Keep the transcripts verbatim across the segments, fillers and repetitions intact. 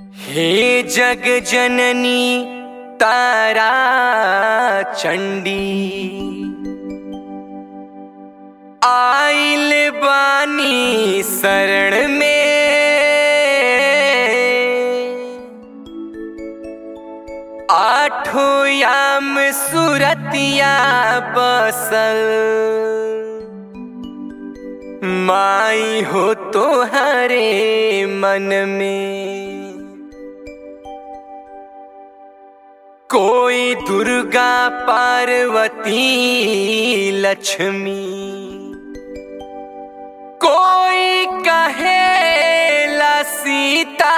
हे जग जननी तारा चंडी आइल बानी शरण में। आठों याम सुरतिया बसल माई हो तो हरे मन में। कोई दुर्गा पार्वती लक्ष्मी, कोई कहेला सीता,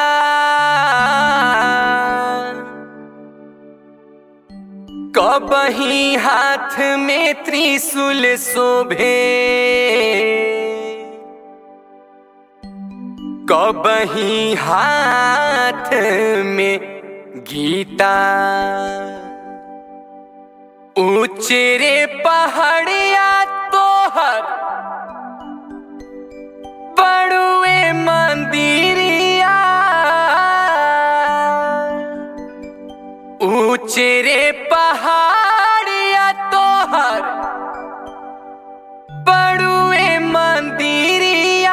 कबही हाथ में त्रिशूल शोभे, कबही हाथ में गीता। ऊंचे रे पहाड़िया तोहर बड़ुए मंदिरिया, ऊंचे रे पहाड़िया तोहर बड़ुए मंदिरिया।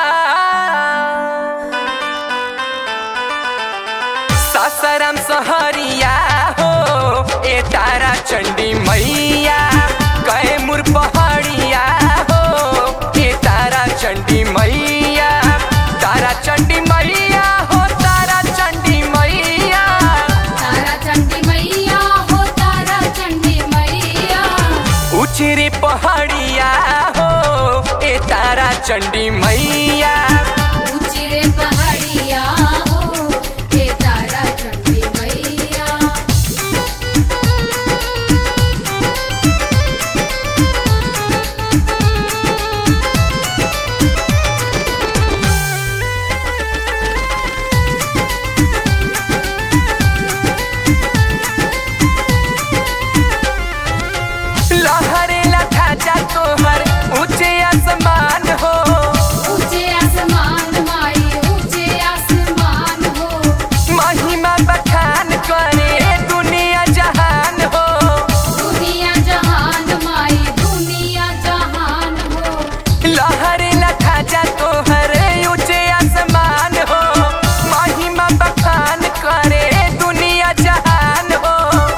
सासाराम सहरिया हो ए तारा चंडी मैया, कैमूर पहाड़िया हो ए तारा चंडी मैया। तारा चंडी मैया हो तारा चंडी मैया, तारा चंडी मैया हो तारा चंडी मैया। उचरी पहाड़िया हो ए तारा चंडी मैया, उचरे पहाड़िया हो ए तारा चंडी मैया। लहरेला ढांचा तोहर ऊंचे आसमान हो, ऊंचे आसमान माई ऊंचे आसमान हो। महिमा बखान करे दुनिया जहान हो, दुनिया जहान माई दुनिया जहान हो। लहरेला ढांचा तोहर ऊंचे आसमान हो, महिमा बखान करे दुनिया जहान हो।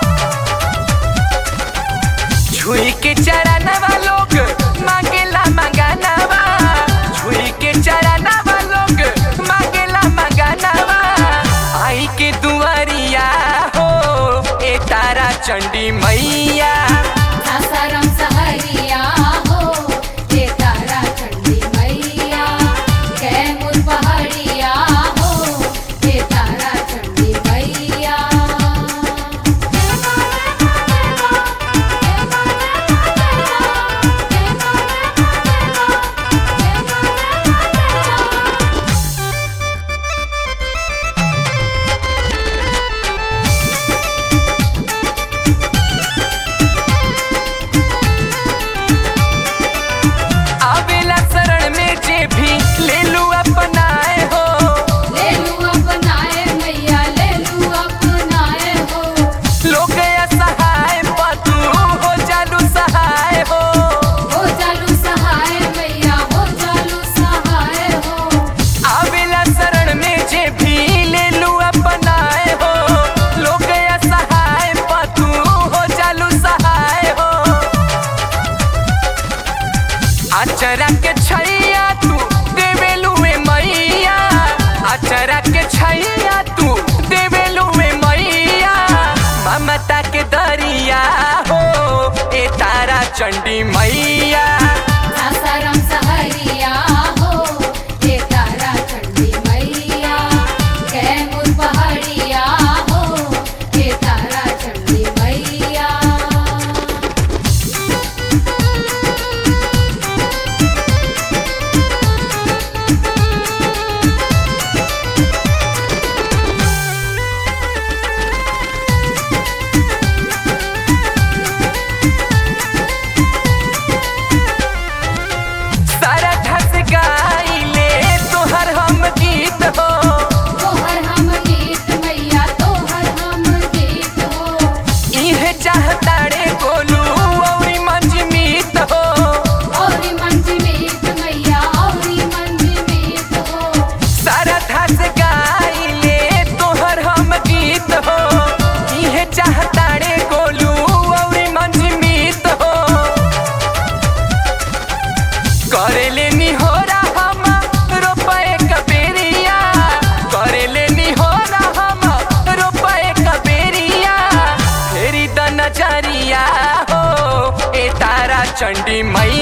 छुई के चरणवा लोग मांगेला मंगानवा, छुई के चरणवा लोग मांगेला मंगानवा। आई के दुआरिया हो ए तारा चंडी मैया, सासाराम सहरिया हो ए तारा चंडी मैया। कैमूर पहाड़िया हो ए तारा चंडी मैया। आवेला शरण में जे भी ले लू अपनाए हो, ले लू अपनाए मैया ले लू अपनाए हो। लोग असहाय पतू हो जालू सहाय हो। हो जालू सहाय मैया हो जालू सहाय हो। आवेला शरण में जे भी ले लू अपनाए हो, लोग असहाय पतू हो जालू सहाय हो। आचरा के छैया तू देवेलू में मैया, आचरा के छैया तू देवेलू में मैया। ममता के दरिया हो ए तारा चंडी मैया, सासाराम सहरिया हो ए तारा चंडी मैया। कैमूर पहाड़िया हो ए तारा चंडी मैया। चंडी मैया